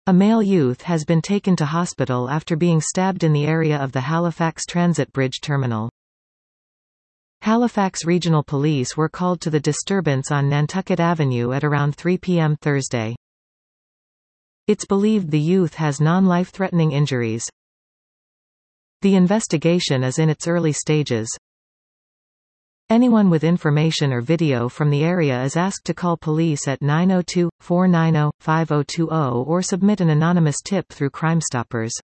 A male youth has been taken to hospital after being stabbed in the area of the Halifax Transit Bridge Terminal. Halifax Regional Police were called to the disturbance on Nantucket Avenue at around 3 p.m. Thursday. It's believed the youth has non-life-threatening injuries. The investigation is in its early stages. Anyone with information or video from the area is asked to call police at 902-490-5020 or submit an anonymous tip through Crime Stoppers.